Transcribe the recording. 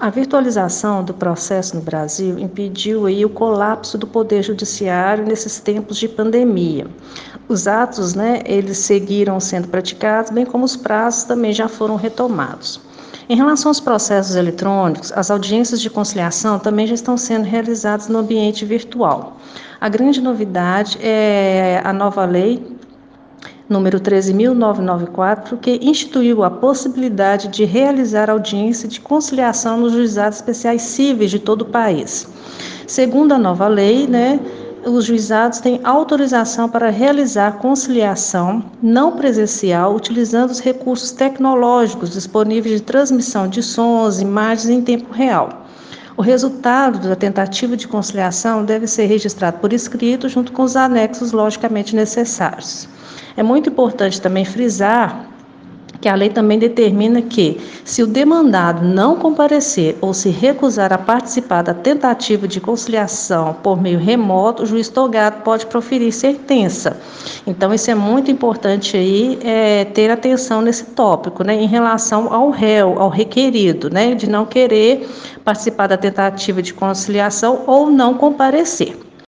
A virtualização do processo no Brasil impediu aí o colapso do Poder Judiciário nesses tempos de pandemia. Os atos, eles seguiram sendo praticados, bem como os prazos também já foram retomados. Em relação aos processos eletrônicos, as audiências de conciliação também já estão sendo realizadas no ambiente virtual. A grande novidade é a nova lei número 13.994, que instituiu a possibilidade de realizar audiência de conciliação nos juizados especiais cíveis de todo o país. Segundo a nova lei, os juizados têm autorização para realizar conciliação não presencial utilizando os recursos tecnológicos disponíveis de transmissão de sons, imagens em tempo real. O resultado da tentativa de conciliação deve ser registrado por escrito, junto com os anexos logicamente necessários. É muito importante também frisar que a lei também determina que, se o demandado não comparecer ou se recusar a participar da tentativa de conciliação por meio remoto, o juiz togado pode proferir sentença. Então, isso é muito importante aí, ter atenção nesse tópico, em relação ao réu, ao requerido, de não querer participar da tentativa de conciliação ou não comparecer.